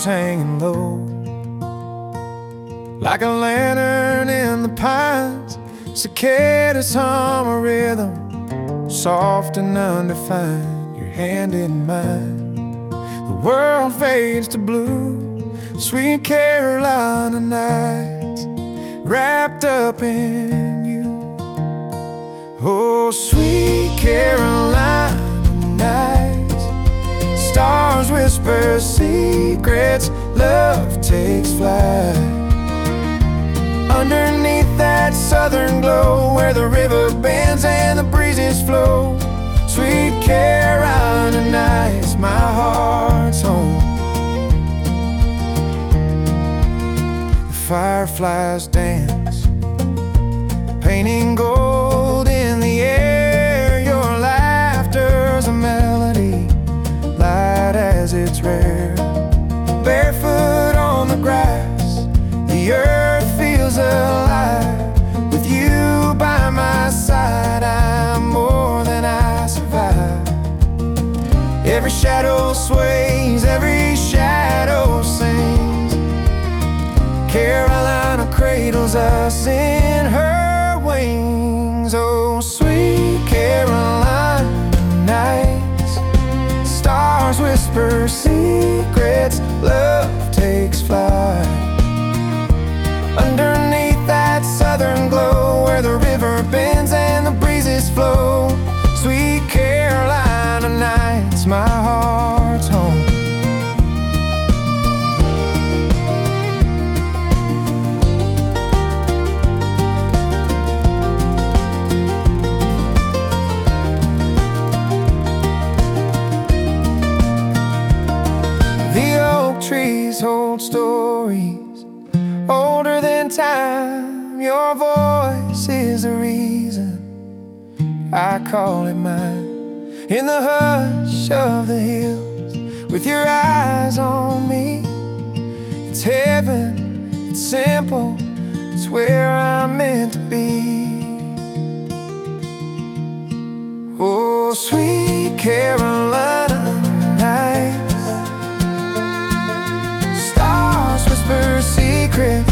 hanging low. Like a lantern in the pines, cicadas hum a rhythm, soft and undefined, your hand in mine. The world fades to blue, sweet Carolina nights, wrapped up in you. Oh, sweet Carolina nights, stars whisper secrets, love takes flight. Underneath that southern glow, where the river bends and the breezes flow, sweet Carolina nights, my heart's home. The fireflies dance, painting gold in the air. Your laughter's a melody, light as it's rare. Barefoot on the grass, the earth feels alive. With you by my side, I'm more than I survive. Every shadow sways, every shadow sings. Carolina cradles us in her wings. Oh, sweet Carolina nights, stars whisper secrets, love takes flight. Underneath that southern glow, where the river bends and the breezes flow, sweet Carolina nights, my heart's home. The oak trees hold stories older than time. Your voice is the reason I call it mine. In the hush of the hills, with your eyes on me, it's heaven, it's simple, it's where I'm meant to be. Oh, sweet Carolina nights, stars whisper secrets,